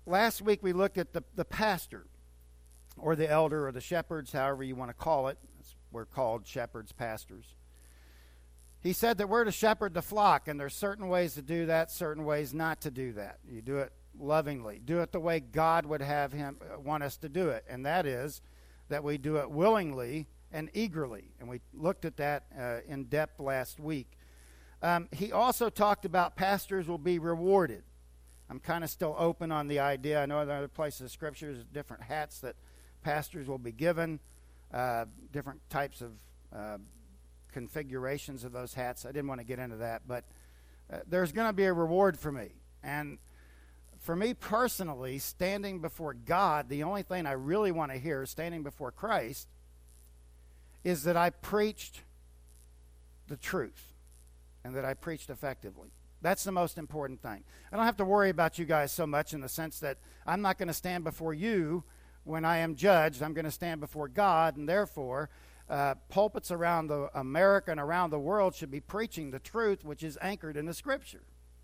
last week we looked at the pastor, or the elder, or the shepherds, however you want to call it. We're called shepherds, pastors. He said that we're to shepherd the flock, and there's certain ways to do that, certain ways not to do that. You do it lovingly. Do it the way God would have him want us to do it, and that is that we do it willingly and eagerly. And we looked at that in depth last week. He also talked about pastors will be rewarded. I'm kind of still open on the idea. I know in other places of Scripture there's different hats that pastors will be given, different types of configurations of those hats. I didn't want to get into that, but there's going to be a reward for me. And for me personally, standing before God, the only thing I really want to hear, standing before Christ, is that I preached the truth and that I preached effectively. That's the most important thing. I don't have to worry about you guys so much in the sense that I'm not going to stand before you when I am judged. I'm going to stand before God, and therefore pulpits around America and around the world should be preaching the truth, which is anchored in the Scripture.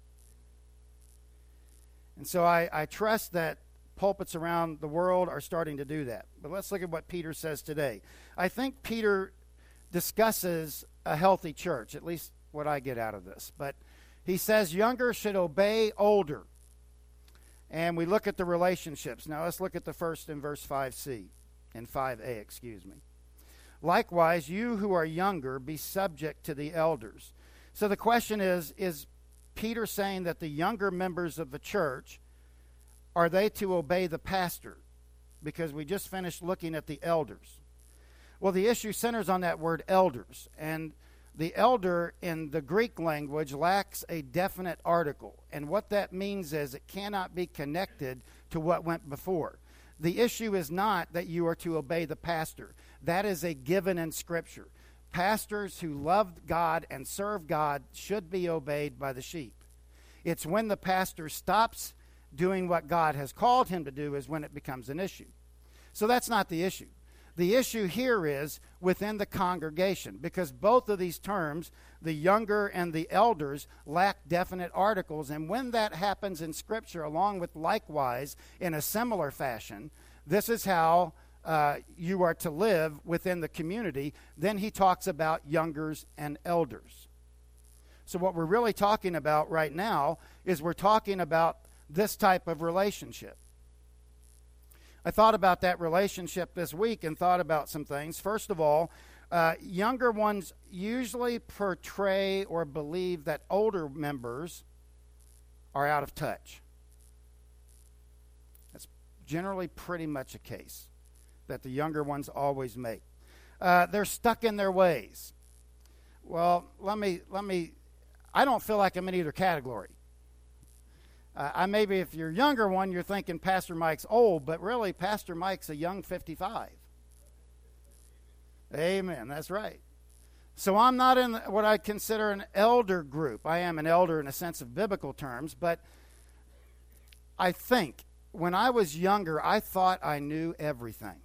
And so I trust that pulpits around the world are starting to do that. But let's look at what Peter says today. I think Peter discusses a healthy church, at least what I get out of this. But he says younger should obey older. And we look at the relationships. Now let's look at the first in verse 5c, in 5a, excuse me. Likewise, you who are younger, be subject to the elders. So the question is Peter saying that the younger members of the church, are they to obey the pastor? Because we just finished looking at the elders. Well, the issue centers on that word elders. And the elder in the Greek language lacks a definite article. And what that means is it cannot be connected to what went before. The issue is not that you are to obey the pastor. That is a given in Scripture. Pastors who love God and serve God should be obeyed by the sheep. It's when the pastor stops doing what God has called him to do is when it becomes an issue. So that's not the issue. The issue here is within the congregation, because both of these terms, the younger and the elders, lack definite articles. And when that happens in Scripture, along with likewise in a similar fashion, this is how you are to live within the community. Then he talks about youngers and elders. So what we're really talking about right now is we're talking about this type of relationship. I thought about that relationship this week and thought about some things. First of all, younger ones usually portray or believe that older members are out of touch. That's generally pretty much a case that the younger ones always make. They're stuck in their ways. Well, I don't feel like I'm in either category. Maybe if you're a younger one, you're thinking Pastor Mike's old, but really Pastor Mike's a young 55. Amen, that's right. So I'm not in what I consider an elder group. I am an elder in a sense of biblical terms, but I think when I was younger, I thought I knew everything.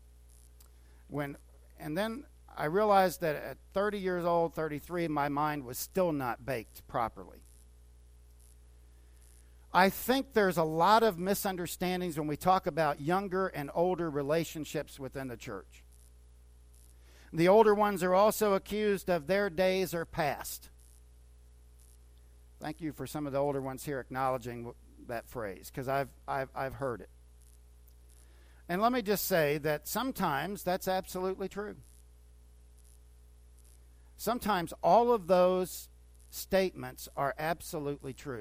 And then I realized that at 30 years old, 33, my mind was still not baked properly. I think there's a lot of misunderstandings when we talk about younger and older relationships within the church. The older ones are also accused of their days are past. Thank you for some of the older ones here acknowledging that phrase, because I've heard it. And let me just say that sometimes that's absolutely true. Sometimes all of those statements are absolutely true.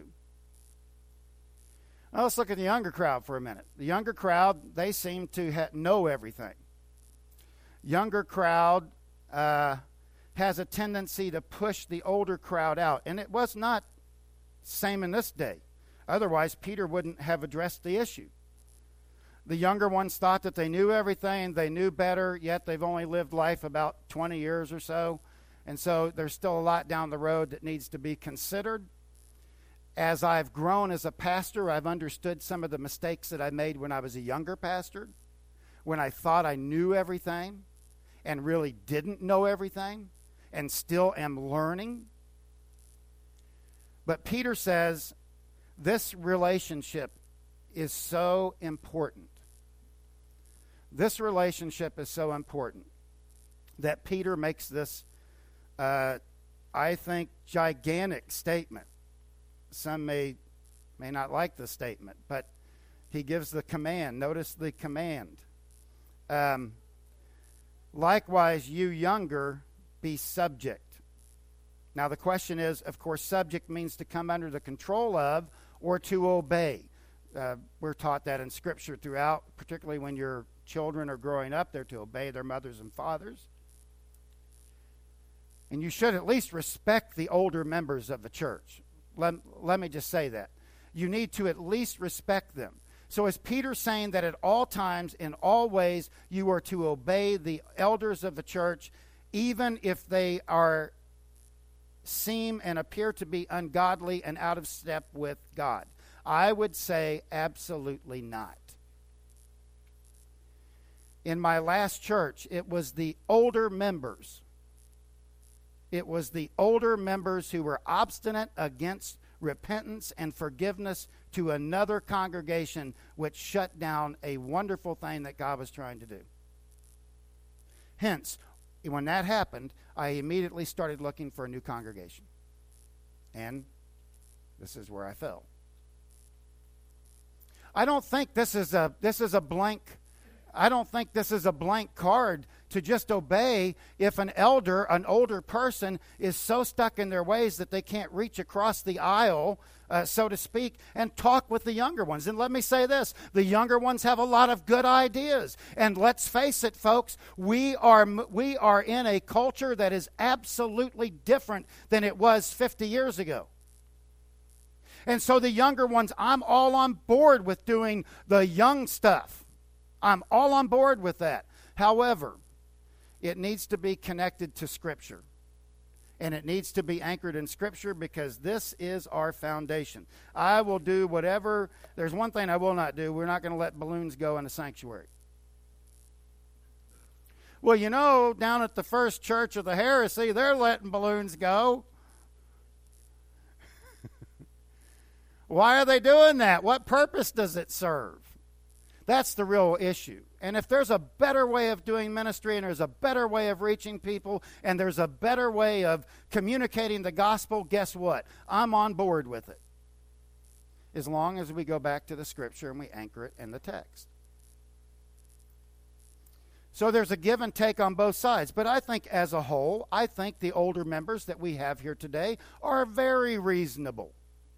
Now let's look at the younger crowd for a minute. The younger crowd, they seem to know everything. Younger crowd has a tendency to push the older crowd out. And it was not same in this day. Otherwise, Peter wouldn't have addressed the issue. The younger ones thought that they knew everything, they knew better, yet they've only lived life about 20 years or so. And so there's still a lot down the road that needs to be considered. As I've grown as a pastor, I've understood some of the mistakes that I made when I was a younger pastor, when I thought I knew everything and really didn't know everything and still am learning. But Peter says this relationship is so important. This relationship is so important that Peter makes this, I think, gigantic statement. Some may not like the statement, but he gives the command. Notice the command. Likewise, you younger, be subject. Now, the question is, of course, subject means to come under the control of or to obey. We're taught that in Scripture throughout, particularly when your children are growing up, they're to obey their mothers and fathers. And you should at least respect the older members of the church. Let me just say that. You need to at least respect them. So is Peter saying that at all times, in all ways, you are to obey the elders of the church, even if they seem and appear to be ungodly and out of step with God? I would say absolutely not. In my last church, it was the older members. It was the older members who were obstinate against repentance and forgiveness to another congregation, which shut down a wonderful thing that God was trying to do. Hence, when that happened, I immediately started looking for a new congregation. And this is where I fell. I don't think this is a blank card to just obey if an older person, is so stuck in their ways that they can't reach across the aisle, so to speak, and talk with the younger ones. And let me say this, the younger ones have a lot of good ideas. And let's face it, folks, we are in a culture that is absolutely different than it was 50 years ago. And so the younger ones, I'm all on board with doing the young stuff. I'm all on board with that. However, it needs to be connected to Scripture. And it needs to be anchored in Scripture, because this is our foundation. I will do whatever. There's one thing I will not do. We're not going to let balloons go in the sanctuary. Well, you know, down at the First Church of the Heresy, they're letting balloons go. Why are they doing that? What purpose does it serve? That's the real issue. And if there's a better way of doing ministry, and there's a better way of reaching people, and there's a better way of communicating the gospel, guess what? I'm on board with it. As long as we go back to the Scripture and we anchor it in the text. So there's a give and take on both sides. But I think as a whole, I think the older members that we have here today are very reasonable.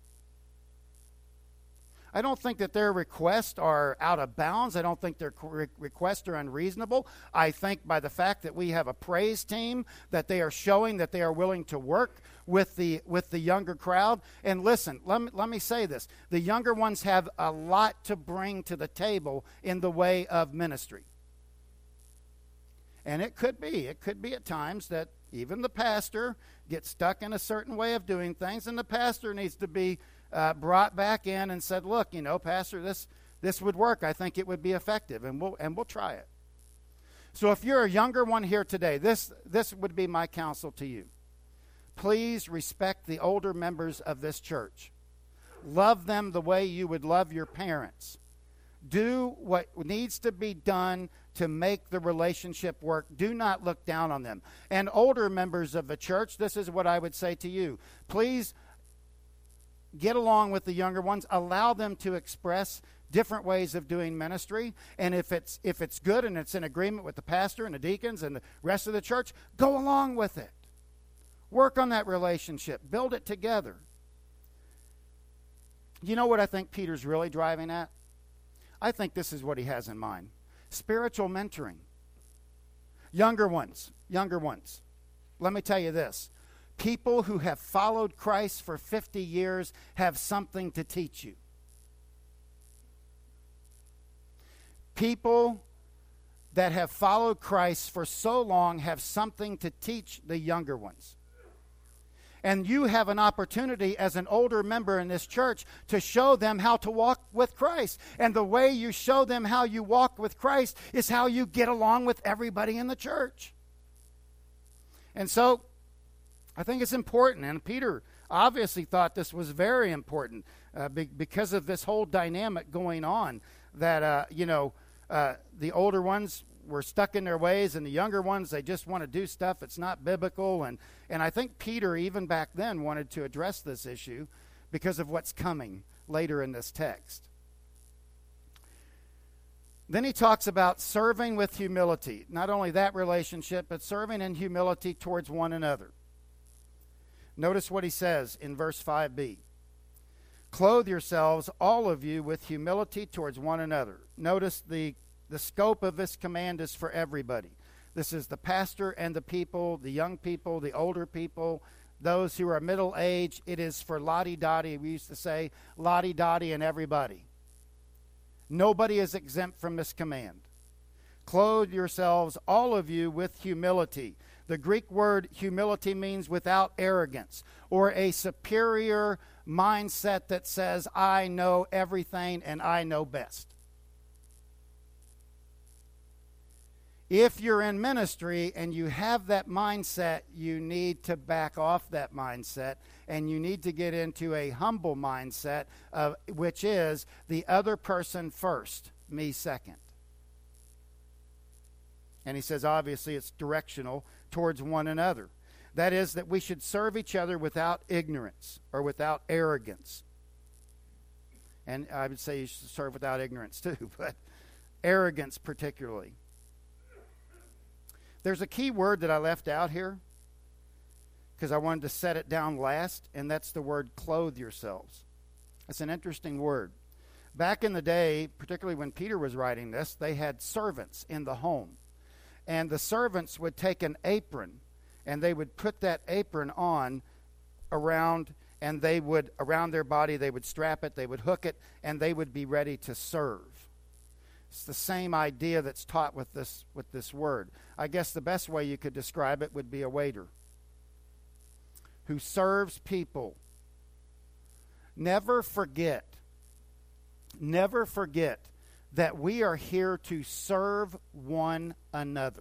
I don't think that their requests are out of bounds. I don't think their requests are unreasonable. I think by the fact that we have a praise team, that they are showing that they are willing to work with the younger crowd. And listen, let me say this. The younger ones have a lot to bring to the table in the way of ministry. And it could be at times that even the pastor gets stuck in a certain way of doing things, and the pastor needs to be brought back in and said, look, Pastor, this would work. I think it would be effective, and we'll try it. So if you're a younger one here today, this would be my counsel to you. Please respect the older members of this church. Love them the way you would love your parents. Do what needs to be done to make the relationship work. Do not look down on them. And older members of the church, this is what I would say to you. Please get along with the younger ones. Allow them to express different ways of doing ministry. And if it's good and it's in agreement with the pastor and the deacons and the rest of the church, go along with it. Work on that relationship. Build it together. You know what I think Peter's really driving at? I think this is what he has in mind. Spiritual mentoring. Younger ones. Let me tell you this. People who have followed Christ for 50 years have something to teach you. People that have followed Christ for so long have something to teach the younger ones. And you have an opportunity as an older member in this church to show them how to walk with Christ. And the way you show them how you walk with Christ is how you get along with everybody in the church. And so I think it's important, and Peter obviously thought this was very important. because of this whole dynamic going on that, the older ones were stuck in their ways, and the younger ones, they just want to do stuff that's not biblical. And I think Peter, even back then, wanted to address this issue because of what's coming later in this text. Then he talks about serving with humility. Not only that relationship, but serving in humility towards one another. Notice what he says in verse 5b. Clothe yourselves, all of you, with humility towards one another. Notice the scope of this command is for everybody. This is the pastor and the people, the young people, the older people, those who are middle-aged. It is for lottie-dottie. We used to say lottie-dottie and everybody. Nobody is exempt from this command. Clothe yourselves, all of you, with humility. The Greek word humility means without arrogance, or a superior mindset that says, I know everything and I know best. If you're in ministry and you have that mindset, you need to back off that mindset, and you need to get into a humble mindset, which is the other person first, me second. And he says, obviously, it's directional towards one another. That is, that we should serve each other without ignorance or without arrogance. And I would say you should serve without ignorance too, but arrogance particularly. There's a key word that I left out here because I wanted to set it down last, and that's the word clothe yourselves. It's an interesting word. Back in the day, particularly when Peter was writing this, they had servants in the home. And the servants would take an apron, and they would put that apron on around, and they would, around their body, they would strap it, they would hook it, and they would be ready to serve. It's the same idea that's taught with this word. I guess the best way you could describe it would be a waiter who serves people. Never forget that we are here to serve one another.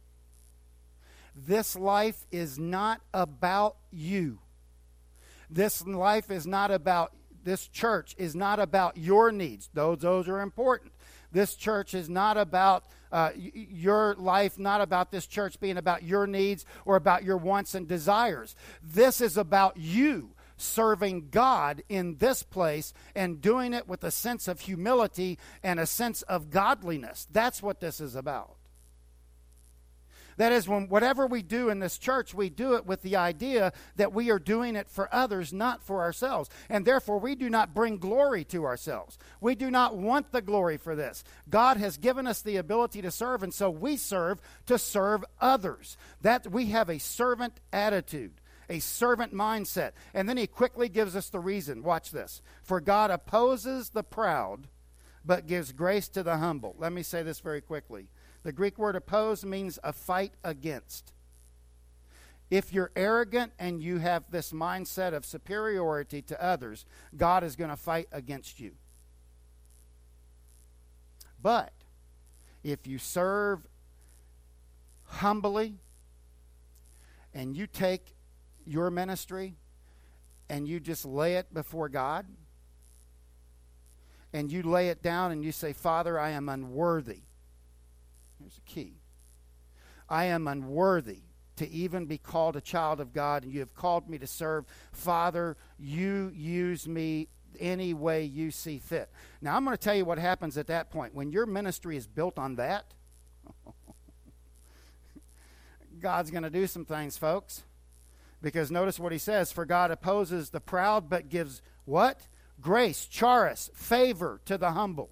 This life is not about you. This life is not about, this church is not about your needs. Those are important. This church is not about your life, not about this church being about your needs or about your wants and desires. This is about you serving God in this place and doing it with a sense of humility and a sense of godliness. That's what this is about. That is, when whatever we do in this church, we do it with the idea that we are doing it for others, not for ourselves. And therefore, we do not bring glory to ourselves. We do not want the glory for this. God has given us the ability to serve, and so we serve to serve others. That we have a servant attitude, a servant mindset. And then he quickly gives us the reason. Watch this. For God opposes the proud, but gives grace to the humble. Let me say this very quickly. The Greek word oppose means a fight against. If you're arrogant and you have this mindset of superiority to others, God is going to fight against you. But if you serve humbly and you take your ministry and you just lay it before God and you lay it down and you say, Father, I am unworthy. Here's the key. I am unworthy to even be called a child of God, and you have called me to serve. Father, you use me any way you see fit. Now, I'm going to tell you what happens at that point. When your ministry is built on that, God's going to do some things, folks. Because notice what he says, for God opposes the proud, but gives what? Grace, charis, favor to the humble.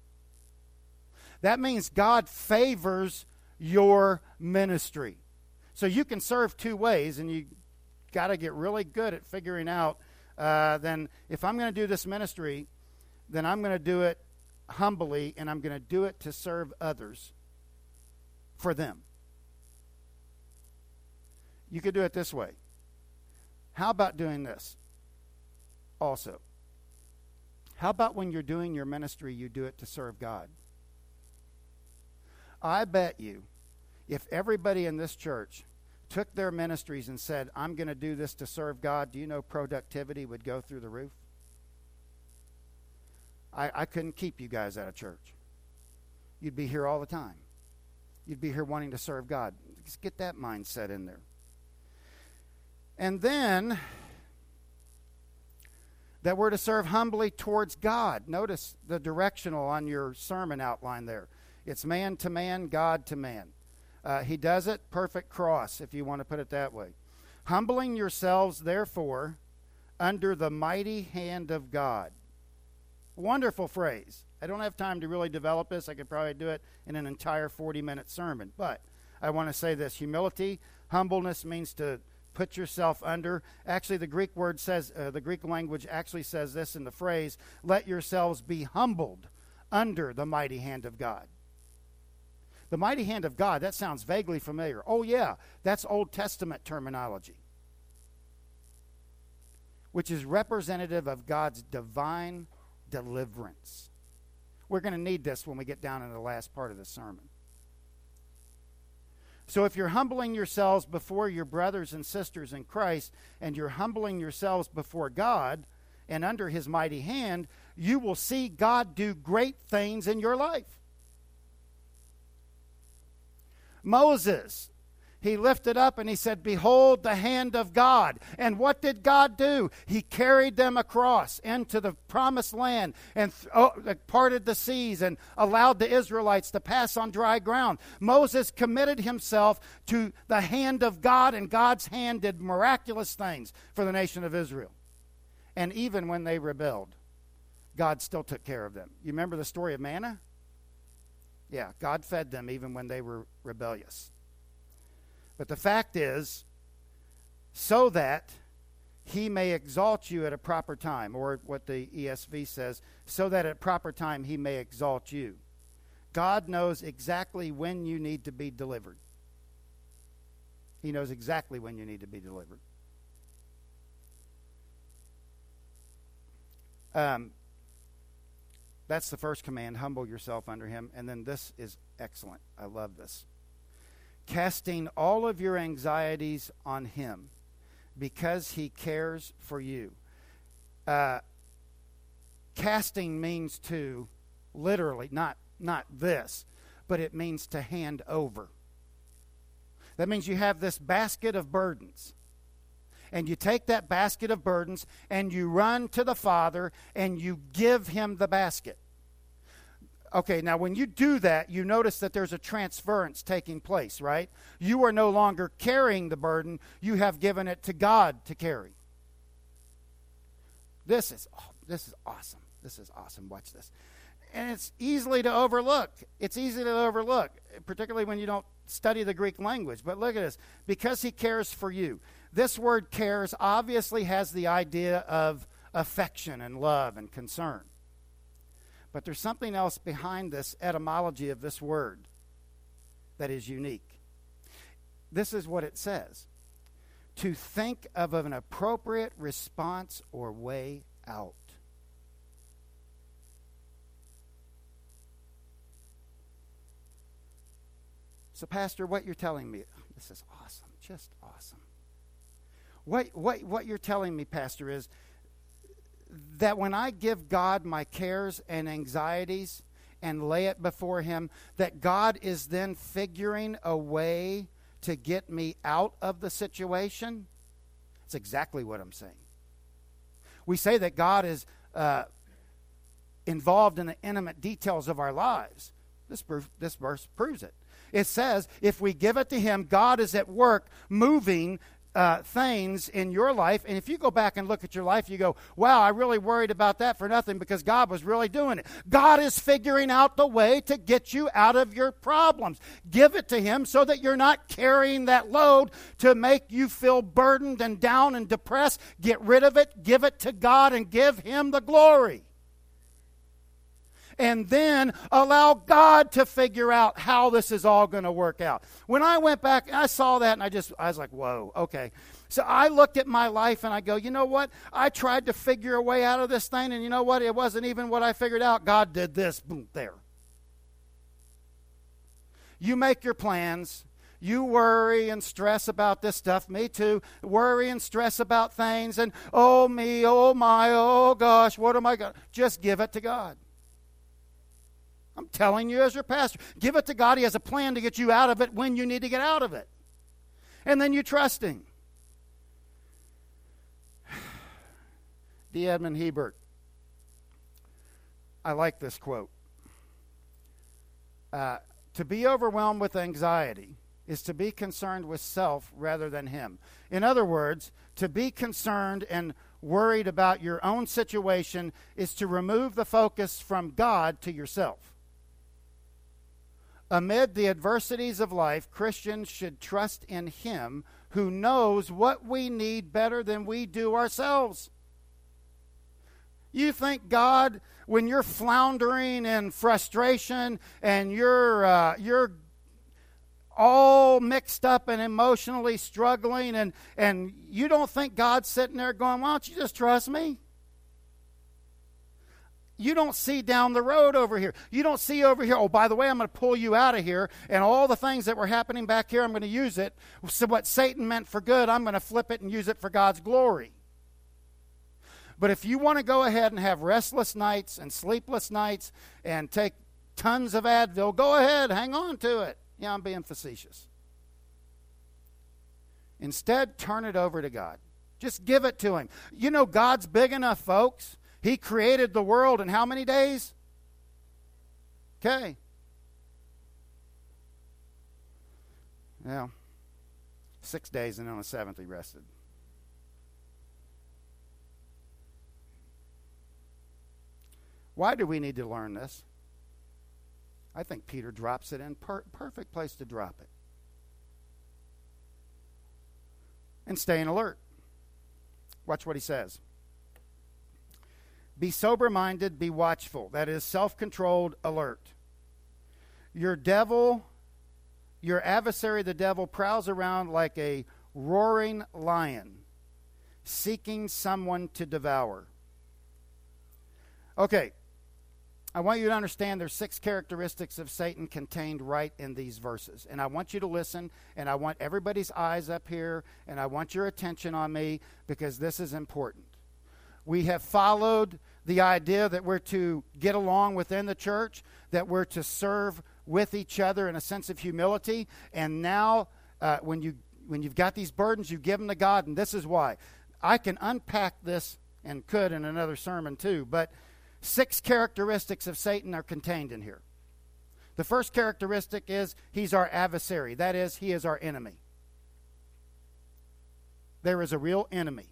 That means God favors your ministry. So you can serve two ways, and you got to get really good at figuring out, then if I'm going to do this ministry, then I'm going to do it humbly, and I'm going to do it to serve others for them. You could do it this way. How about doing this also? How about when you're doing your ministry, you do it to serve God? I bet you, if everybody in this church took their ministries and said, I'm going to do this to serve God, do you know productivity would go through the roof? I couldn't keep you guys out of church. You'd be here all the time. You'd be here wanting to serve God. Just get that mindset in there. And then that we're to serve humbly towards God. Notice the directional on your sermon outline there. It's man to man, God to man. He does it, perfect cross, if you want to put it that way. Humbling yourselves, therefore, under the mighty hand of God. Wonderful phrase. I don't have time to really develop this. I could probably do it in an entire 40-minute sermon. But I want to say this. Humility, humbleness means to put yourself under. Actually, the Greek word says, the Greek language actually says this in the phrase, let yourselves be humbled under the mighty hand of God. The mighty hand of God, that sounds vaguely familiar. Oh, yeah, that's Old Testament terminology, which is representative of God's divine deliverance. We're going to need this when we get down into the last part of the sermon. So if you're humbling yourselves before your brothers and sisters in Christ, and you're humbling yourselves before God and under his mighty hand, you will see God do great things in your life. Moses, he lifted up and he said, behold the hand of God. And what did God do? He carried them across into the promised land and parted the seas and allowed the Israelites to pass on dry ground. Moses committed himself to the hand of God, and God's hand did miraculous things for the nation of Israel. And even when they rebelled, God still took care of them. You remember the story of manna? Yeah, God fed them even when they were rebellious. But the fact is, so that he may exalt you at a proper time, or what the ESV says, so that at proper time he may exalt you. God knows exactly when you need to be delivered. He knows exactly when you need to be delivered. That's the first command, humble yourself under him. And then this is excellent. I love this. Casting all of your anxieties on him because he cares for you. Casting means to, literally, not this, but it means to hand over. That means you have this basket of burdens. And you take that basket of burdens and you run to the Father and you give him the basket. Okay, now when you do that, you notice that there's a transference taking place, right? You are no longer carrying the burden. You have given it to God to carry. This is awesome. This is awesome. Watch this. And it's easily to overlook. It's easy to overlook, particularly when you don't study the Greek language. But look at this. Because he cares for you. This word cares obviously has the idea of affection and love and concern. But there's something else behind this etymology of this word that is unique. This is what it says. To think of an appropriate response or way out. So, Pastor, what you're telling me, this is awesome, just awesome. What you're telling me, Pastor, is that when I give God my cares and anxieties and lay it before him, that God is then figuring a way to get me out of the situation? That's exactly what I'm saying. We say that God is involved in the intimate details of our lives. This verse proves it. It says, if we give it to him, God is at work moving things in your life. And if you go back and look at your life, you go, wow, I really worried about that for nothing because God was really doing it. God is figuring out the way to get you out of your problems. Give it to him so that you're not carrying that load to make you feel burdened and down and depressed. Get rid of it, give it to God, and give him the glory. And then allow God to figure out how this is all going to work out. When I went back, I saw that, and I was like, whoa, okay. So I looked at my life, and I go, you know what? I tried to figure a way out of this thing, and you know what? It wasn't even what I figured out. God did this, boom, there. You make your plans. You worry and stress about this stuff. Me too. Worry and stress about things, and oh me, oh my, oh gosh, what am I going to... Just give it to God. telling you as your pastor. Give it to God. He has a plan to get you out of it when you need to get out of it. And then you trust Him. D. Edmund Hebert. I like this quote. To be overwhelmed with anxiety is to be concerned with self rather than Him. In other words, to be concerned and worried about your own situation is to remove the focus from God to yourself. Amid the adversities of life, Christians should trust in Him who knows what we need better than we do ourselves. You think God, when you're floundering in frustration and you're all mixed up and emotionally struggling, and you don't think God's sitting there going, why don't you just trust me? You don't see down the road over here. You don't see over here, oh, by the way, I'm going to pull you out of here, and all the things that were happening back here, I'm going to use it. So what Satan meant for good, I'm going to flip it and use it for God's glory. But if you want to go ahead and have restless nights and sleepless nights and take tons of Advil, go ahead, hang on to it. Yeah, I'm being facetious. Instead, turn it over to God. Just give it to Him. You know, God's big enough, folks. He created the world in how many days? Okay. Well, 6 days, and on the seventh He rested. Why do we need to learn this? I think Peter drops it in perfect place to drop it. And staying alert. Watch what he says. Be sober-minded, be watchful. That is, self-controlled, alert. Your adversary, the devil, prowls around like a roaring lion, seeking someone to devour. Okay. I want you to understand there's 6 characteristics of Satan contained right in these verses. And I want you to listen, and I want everybody's eyes up here, and I want your attention on me, because this is important. We have followed the idea that we're to get along within the church, that we're to serve with each other in a sense of humility. And now, when you've got these burdens, you give them to God, and this is why. I can unpack this, and could in another sermon too, but 6 characteristics of Satan are contained in here. The first characteristic is he's our adversary. That is, he is our enemy. There is a real enemy.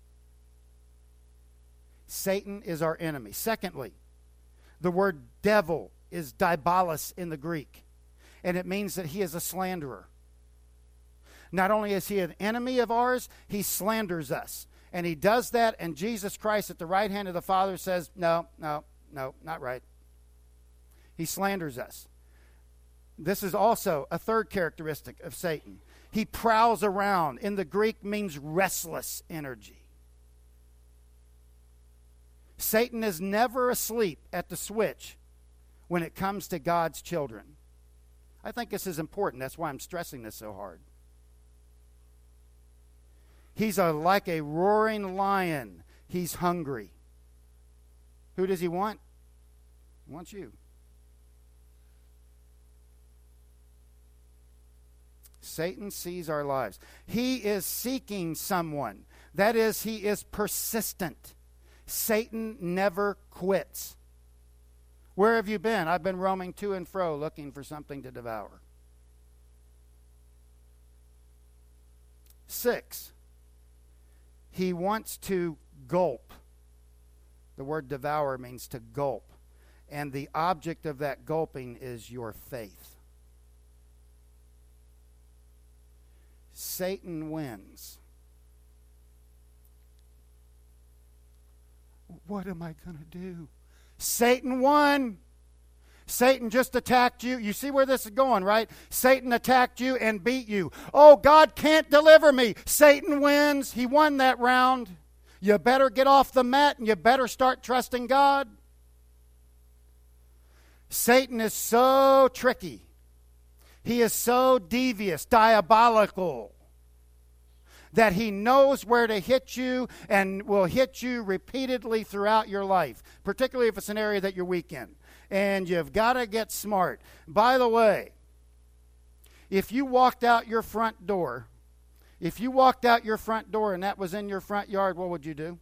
Satan is our enemy. Secondly, the word devil is diabolos in the Greek, and it means that he is a slanderer. Not only is he an enemy of ours, he slanders us. And he does that, and Jesus Christ at the right hand of the Father says, no, not right. He slanders us. This is also a third characteristic of Satan. He prowls around. In the Greek, means restless energy. Satan is never asleep at the switch when it comes to God's children. I think this is important. That's why I'm stressing this so hard. He's like a roaring lion. He's hungry. Who does he want? He wants you. Satan sees our lives. He is seeking someone. That is, he is persistent. Satan never quits. Where have you been? I've been roaming to and fro looking for something to devour. 6. He wants to gulp. The word devour means to gulp. And the object of that gulping is your faith. Satan wins. What am I going to do? Satan won. Satan just attacked you. You see where this is going, right? Satan attacked you and beat you. Oh, God can't deliver me. Satan wins. He won that round. You better get off the mat and you better start trusting God. Satan is so tricky. He is so devious, diabolical, that he knows where to hit you and will hit you repeatedly throughout your life, particularly if it's an area that you're weak in. and you've got to get smart. By the way, if you walked out your front door, and that was in your front yard, what would you do?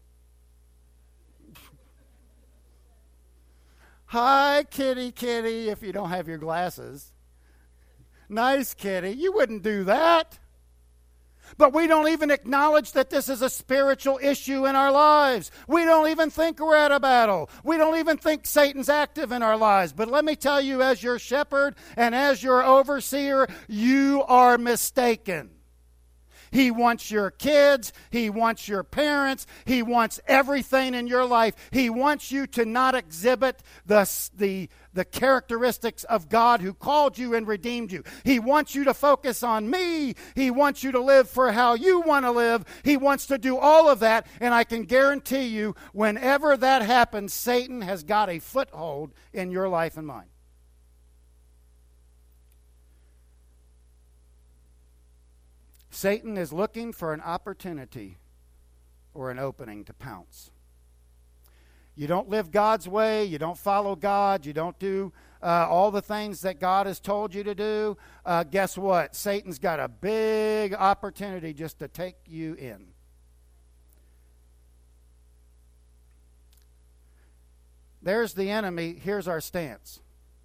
Hi, kitty, kitty, if you don't have your glasses. Nice kitty. You wouldn't do that. But we don't even acknowledge that this is a spiritual issue in our lives. We don't even think we're at a battle. We don't even think Satan's active in our lives. But let me tell you, as your shepherd and as your overseer, you are mistaken. He wants your kids. He wants your parents. He wants everything in your life. He wants you to not exhibit the characteristics of God who called you and redeemed you. He wants you to focus on me. He wants you to live for how you want to live. He wants to do all of that. And I can guarantee you, whenever that happens, Satan has got a foothold in your life and mine. Satan is looking for an opportunity or an opening to pounce. You don't live God's way. You don't follow God. You don't do all the things that God has told you to do. Guess what? Satan's got a big opportunity just to take you in. There's the enemy. Here's our stance.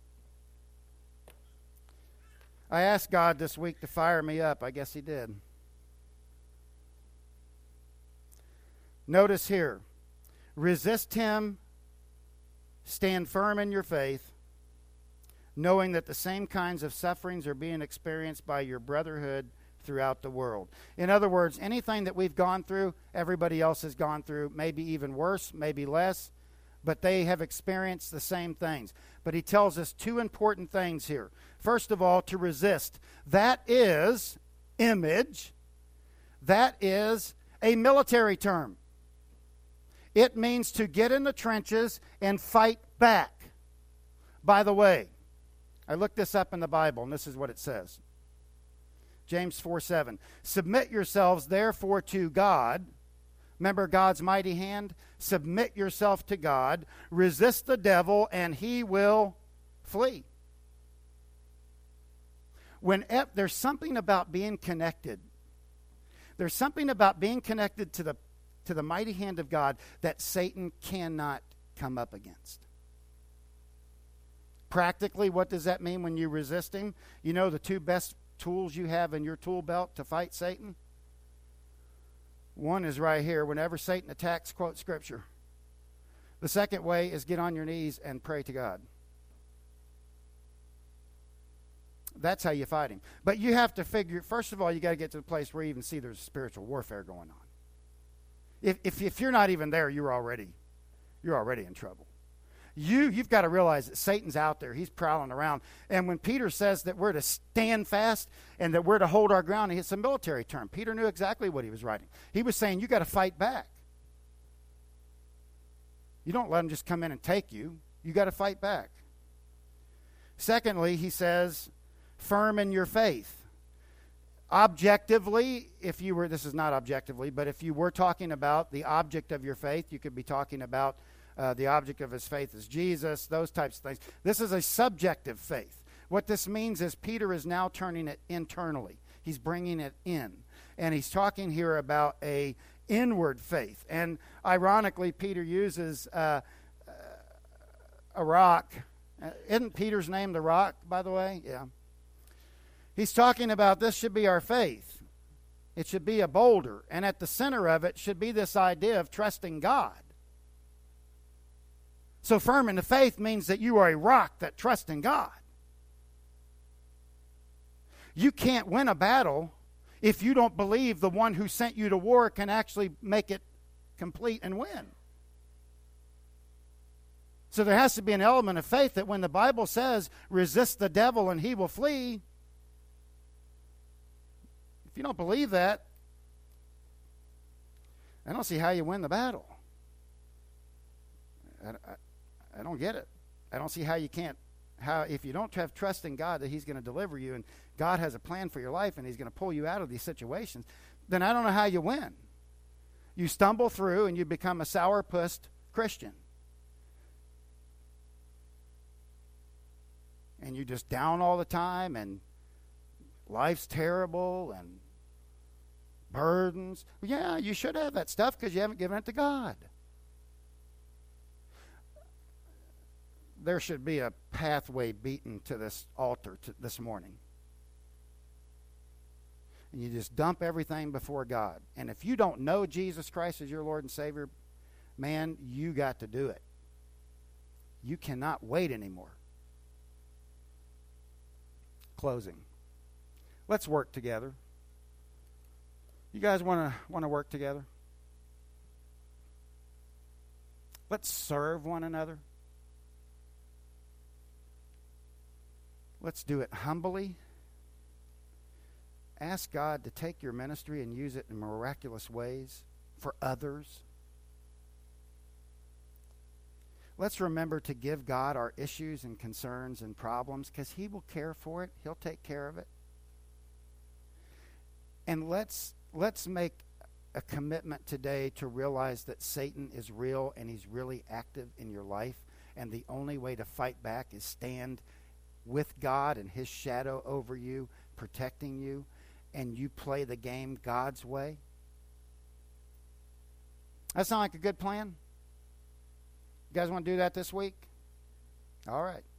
I asked God this week to fire me up. I guess he did. Notice here. Resist him. Stand firm in your faith, knowing that the same kinds of sufferings are being experienced by your brotherhood throughout the world. In other words, anything that we've gone through, everybody else has gone through, maybe even worse, maybe less, but they have experienced the same things. But he tells us two important things here. First of all, to resist. That is image. That is a military term. It means to get in the trenches and fight back. By the way, I looked this up in the Bible, and this is what it says. James 4:7. Submit yourselves, therefore, to God. Remember God's mighty hand? Submit yourself to God. Resist the devil, and he will flee. There's something about being connected. There's something about being connected to the mighty hand of God that Satan cannot come up against. Practically, what does that mean when you resist him? You know the two best tools you have in your tool belt to fight Satan? One is right here. Whenever Satan attacks, quote Scripture. The second way is get on your knees and pray to God. That's how you fight him. But you have to figure, first of all, you got to get to the place where you even see there's spiritual warfare going on. If you're not even there, you're already in trouble. You've got to realize that Satan's out there. He's prowling around. And when Peter says that we're to stand fast and that we're to hold our ground, it's a military term. Peter knew exactly what he was writing. He was saying you got to fight back. You don't let him just come in and take you. You got to fight back. Secondly, he says, firm in your faith. Objectively, this is not objectively, but if you were talking about the object of your faith, you could be talking about the object of his faith is Jesus, those types of things. This is a subjective faith. What this means is Peter is now turning it internally. He's bringing it in. And he's talking here about a inward faith. And ironically, Peter uses a rock. Isn't Peter's name the rock, by the way? Yeah. He's talking about this should be our faith. It should be a boulder. And at the center of it should be this idea of trusting God. So firm in the faith means that you are a rock that trusts in God. You can't win a battle if you don't believe the one who sent you to war can actually make it complete and win. So there has to be an element of faith that when the Bible says, resist the devil and he will flee, if you don't believe that, I don't see how you win the battle. I don't get it. I don't see how you can't. If you don't have trust in God that he's going to deliver you and God has a plan for your life and he's going to pull you out of these situations, then I don't know how you win. You stumble through and you become a sourpuss Christian. and you're just down all the time and life's terrible and burdens. Yeah, you should have that stuff because you haven't given it to God. There should be a pathway beaten to this altar this morning. And you just dump everything before God. And if you don't know Jesus Christ as your Lord and Savior, man, you got to do it. You cannot wait anymore. Closing. Let's work together. You guys want to work together? Let's serve one another. Let's do it humbly. Ask God to take your ministry and use it in miraculous ways for others. Let's remember to give God our issues and concerns and problems because He will care for it. He'll take care of it. And let's make a commitment today to realize that Satan is real and he's really active in your life. And the only way to fight back is stand with God and His shadow over you, protecting you, and you play the game God's way. That sound like a good plan? You guys want to do that this week? All right.